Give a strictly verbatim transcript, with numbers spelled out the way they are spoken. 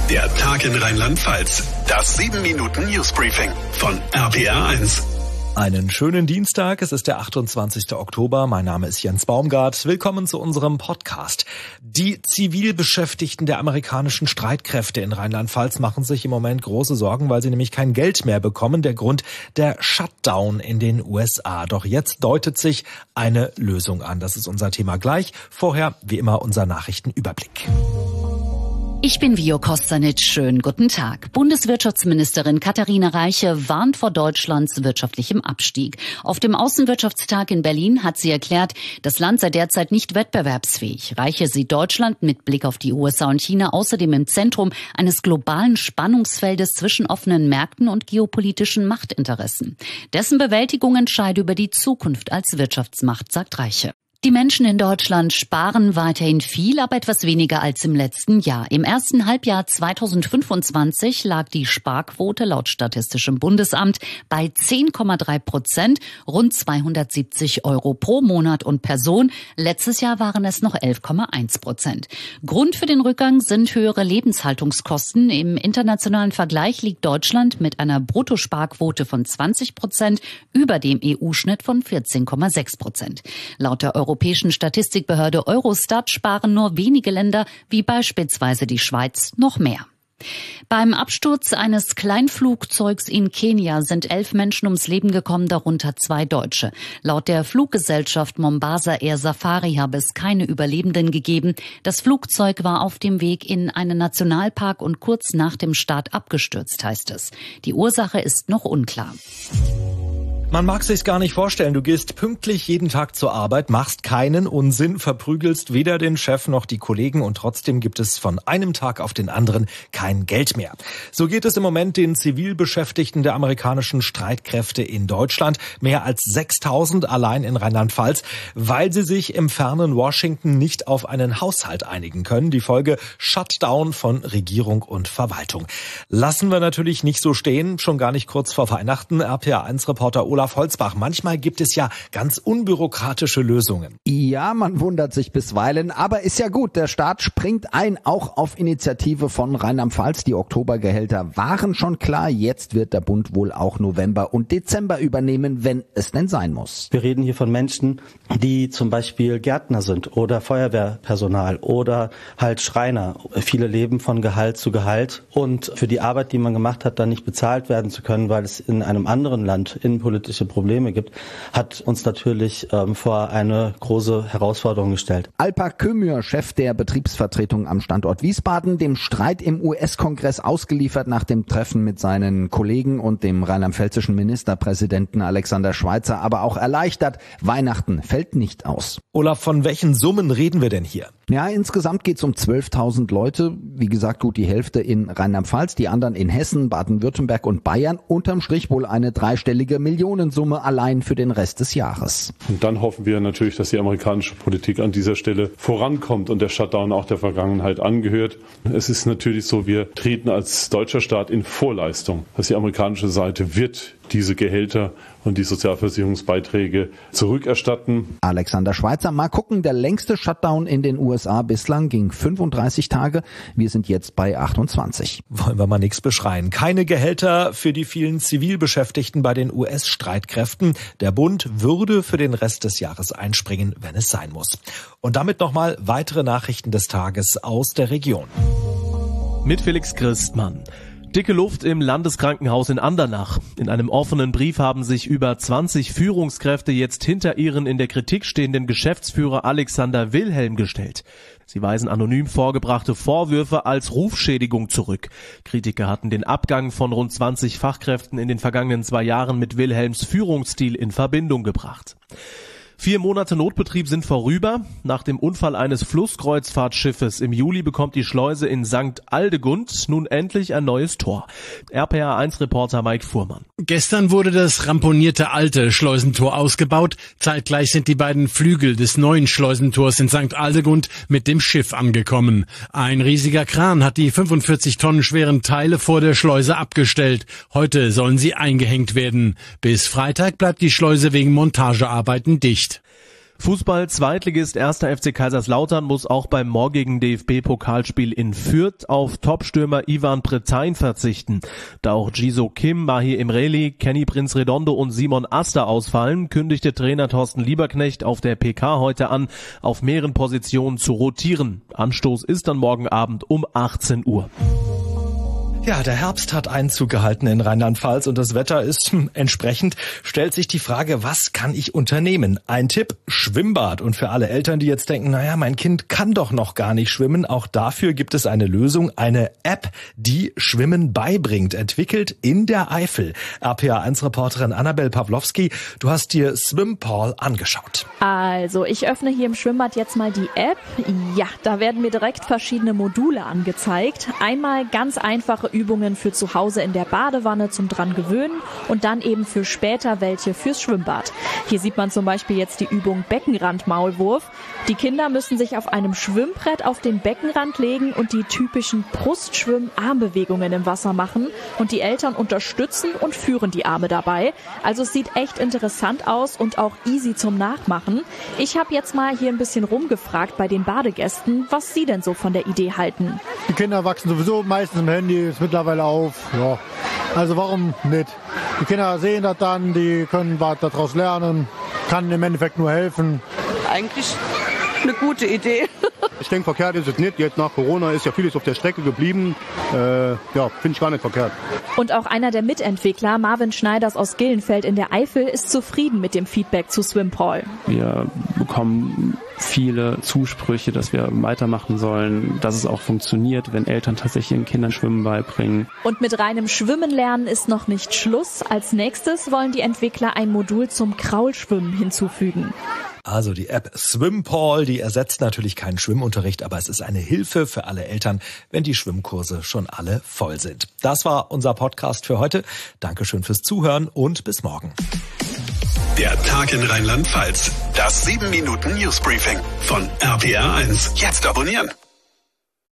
Der Tag in Rheinland-Pfalz. Das sieben Minuten Newsbriefing von R P R eins. Einen schönen Dienstag, es ist der achtundzwanzigste Oktober, mein Name ist Jens Baumgart, willkommen zu unserem Podcast. Die Zivilbeschäftigten der amerikanischen Streitkräfte in Rheinland-Pfalz machen sich im Moment große Sorgen, weil sie nämlich kein Geld mehr bekommen, der Grund der Shutdown in den U S A. Doch jetzt deutet sich eine Lösung an, das ist unser Thema gleich, vorher wie immer unser Nachrichtenüberblick. Ich bin Vio Kostanic. Schönen guten Tag. Bundeswirtschaftsministerin Katharina Reiche warnt vor Deutschlands wirtschaftlichem Abstieg. Auf dem Außenwirtschaftstag in Berlin hat sie erklärt, das Land sei derzeit nicht wettbewerbsfähig. Reiche sieht Deutschland mit Blick auf die U S A und China außerdem im Zentrum eines globalen Spannungsfeldes zwischen offenen Märkten und geopolitischen Machtinteressen. Dessen Bewältigung entscheide über die Zukunft als Wirtschaftsmacht, sagt Reiche. Die Menschen in Deutschland sparen weiterhin viel, aber etwas weniger als im letzten Jahr. Im ersten Halbjahr zweitausendfünfundzwanzig lag die Sparquote laut Statistischem Bundesamt bei zehn Komma drei Prozent, rund zweihundertsiebzig Euro pro Monat und Person. Letztes Jahr waren es noch elf Komma eins Prozent. Grund für den Rückgang sind höhere Lebenshaltungskosten. Im internationalen Vergleich liegt Deutschland mit einer Bruttosparquote von zwanzig Prozent über dem E U-Schnitt von vierzehn Komma sechs Prozent. Laut der Euro Europäischen Statistikbehörde Eurostat sparen nur wenige Länder, wie beispielsweise die Schweiz, noch mehr. Beim Absturz eines Kleinflugzeugs in Kenia sind elf Menschen ums Leben gekommen, darunter zwei Deutsche. Laut der Fluggesellschaft Mombasa Air Safari habe es keine Überlebenden gegeben. Das Flugzeug war auf dem Weg in einen Nationalpark und kurz nach dem Start abgestürzt, heißt es. Die Ursache ist noch unklar. Man mag sich's gar nicht vorstellen, du gehst pünktlich jeden Tag zur Arbeit, machst keinen Unsinn, verprügelst weder den Chef noch die Kollegen und trotzdem gibt es von einem Tag auf den anderen kein Geld mehr. So geht es im Moment den Zivilbeschäftigten der amerikanischen Streitkräfte in Deutschland, mehr als sechstausend allein in Rheinland-Pfalz, weil sie sich im fernen Washington nicht auf einen Haushalt einigen können. Die Folge Shutdown von Regierung und Verwaltung. Lassen wir natürlich nicht so stehen, schon gar nicht kurz vor Weihnachten. R P R eins Reporter Olaf Holzbach. Manchmal gibt es ja ganz unbürokratische Lösungen. Ja, man wundert sich bisweilen, aber ist ja gut. Der Staat springt ein, auch auf Initiative von Rheinland-Pfalz. Die Oktobergehälter waren schon klar. Jetzt wird der Bund wohl auch November und Dezember übernehmen, wenn es denn sein muss. Wir reden hier von Menschen, die zum Beispiel Gärtner sind oder Feuerwehrpersonal oder halt Schreiner. Viele leben von Gehalt zu Gehalt und für die Arbeit, die man gemacht hat, dann nicht bezahlt werden zu können, weil es in einem anderen Land innenpolitisch Probleme gibt, hat uns natürlich ähm, vor eine große Herausforderung gestellt. Alper Kömür, Chef der Betriebsvertretung am Standort Wiesbaden, dem Streit im U S-Kongress ausgeliefert nach dem Treffen mit seinen Kollegen und dem rheinland-pfälzischen Ministerpräsidenten Alexander Schweitzer, aber auch erleichtert. Weihnachten fällt nicht aus. Olaf, von welchen Summen reden wir denn hier? Ja, insgesamt geht es um zwölftausend Leute. Wie gesagt, gut die Hälfte in Rheinland-Pfalz, die anderen in Hessen, Baden-Württemberg und Bayern. Unterm Strich wohl eine dreistellige Millionensumme allein für den Rest des Jahres. Und dann hoffen wir natürlich, dass die amerikanische Politik an dieser Stelle vorankommt und der Shutdown auch der Vergangenheit angehört. Es ist natürlich so, wir treten als deutscher Staat in Vorleistung, dass die amerikanische Seite wird diese Gehälter und die Sozialversicherungsbeiträge zurückerstatten. Alexander Schweitzer, mal gucken, der längste Shutdown in den U S A bislang ging fünfunddreißig Tage. Wir sind jetzt bei achtundzwanzig. Wollen wir mal nichts beschreien. Keine Gehälter für die vielen Zivilbeschäftigten bei den U S-Streitkräften. Der Bund würde für den Rest des Jahres einspringen, wenn es sein muss. Und damit nochmal weitere Nachrichten des Tages aus der Region. Mit Felix Christmann. Dicke Luft im Landeskrankenhaus in Andernach. In einem offenen Brief haben sich über zwanzig Führungskräfte jetzt hinter ihren in der Kritik stehenden Geschäftsführer Alexander Wilhelm gestellt. Sie weisen anonym vorgebrachte Vorwürfe als Rufschädigung zurück. Kritiker hatten den Abgang von rund zwanzig Fachkräften in den vergangenen zwei Jahren mit Wilhelms Führungsstil in Verbindung gebracht. Vier Monate Notbetrieb sind vorüber. Nach dem Unfall eines Flusskreuzfahrtschiffes im Juli bekommt die Schleuse in Sankt Aldegund nun endlich ein neues Tor. R P R eins Reporter Mike Fuhrmann. Gestern wurde das ramponierte alte Schleusentor ausgebaut. Zeitgleich sind die beiden Flügel des neuen Schleusentors in Sankt Aldegund mit dem Schiff angekommen. Ein riesiger Kran hat die fünfundvierzig Tonnen schweren Teile vor der Schleuse abgestellt. Heute sollen sie eingehängt werden. Bis Freitag bleibt die Schleuse wegen Montagearbeiten dicht. Fußball-Zweitligist erster F C Kaiserslautern muss auch beim morgigen D F B-Pokalspiel in Fürth auf Topstürmer Ivan Pretain verzichten. Da auch Jiso Kim, Mahi Emreli, Kenny Prinz Redondo und Simon Aster ausfallen, kündigte Trainer Thorsten Lieberknecht auf der P K heute an, auf mehreren Positionen zu rotieren. Anstoß ist dann morgen Abend um achtzehn Uhr. Ja, der Herbst hat Einzug gehalten in Rheinland-Pfalz und das Wetter ist hm, entsprechend. Stellt sich die Frage, was kann ich unternehmen? Ein Tipp, Schwimmbad. Und für alle Eltern, die jetzt denken, naja, mein Kind kann doch noch gar nicht schwimmen, auch dafür gibt es eine Lösung, eine App, die Schwimmen beibringt, entwickelt in der Eifel. R P A eins Reporterin Annabel Pawlowski, du hast dir SwimPaul angeschaut. Also, ich öffne hier im Schwimmbad jetzt mal die App. Ja, da werden mir direkt verschiedene Module angezeigt. Einmal ganz einfache Übungen für zu Hause in der Badewanne zum dran gewöhnen und dann eben für später welche fürs Schwimmbad. Hier sieht man zum Beispiel jetzt die Übung Beckenrand-Maulwurf. Die Kinder müssen sich auf einem Schwimmbrett auf den Beckenrand legen und die typischen Brustschwimm-Armbewegungen im Wasser machen und die Eltern unterstützen und führen die Arme dabei. Also es sieht echt interessant aus und auch easy zum Nachmachen. Ich habe jetzt mal hier ein bisschen rumgefragt bei den Badegästen, was sie denn so von der Idee halten. Die Kinder wachsen sowieso meistens im Handy, ist mittlerweile auf. Ja. Also warum nicht? Die Kinder sehen das dann, die können was daraus lernen, kann im Endeffekt nur helfen. Eigentlich eine gute Idee. Ich denke, verkehrt ist es nicht. Jetzt nach Corona ist ja vieles auf der Strecke geblieben. Äh, ja, finde ich gar nicht verkehrt. Und auch einer der Mitentwickler, Marvin Schneiders aus Gillenfeld in der Eifel, ist zufrieden mit dem Feedback zu SwimPaul. Wir bekommen viele Zusprüche, dass wir weitermachen sollen, dass es auch funktioniert, wenn Eltern tatsächlich ihren Kindern Schwimmen beibringen. Und mit reinem Schwimmen lernen ist noch nicht Schluss. Als nächstes wollen die Entwickler ein Modul zum Kraulschwimmen hinzufügen. Also die App SwimPaul, die ersetzt natürlich keinen Schwimmunterricht, aber es ist eine Hilfe für alle Eltern, wenn die Schwimmkurse schon alle voll sind. Das war unser Podcast für heute. Dankeschön fürs Zuhören und bis morgen. Der Tag in Rheinland-Pfalz. Das sieben Minuten Newsbriefing von R P R eins. Jetzt abonnieren.